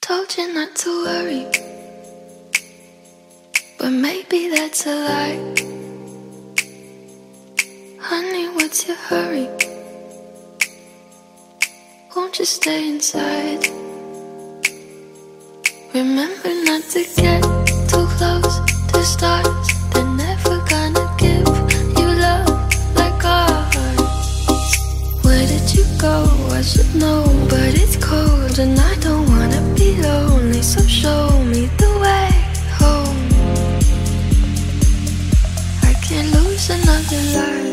Told you not to worry, but maybe that's a lie. Honey, what's your hurry? Won't you stay inside? Remember not to get too close to stars. They're never gonna give you love like ours. Where did you go? I should know, but it's cold and I don't wanna be lonely. So show me the way home. I can't lose another life.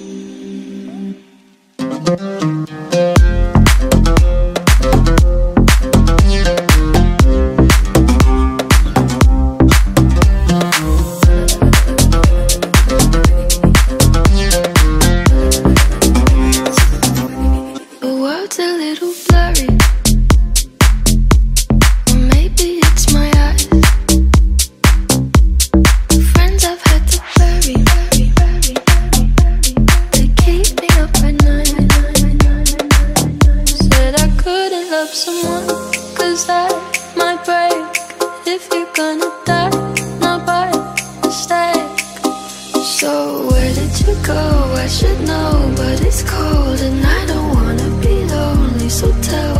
Someone, 'cause that might break. If you're gonna die, not by mistake. So where did you go? I should know, but it's cold and I don't wanna be lonely. So tell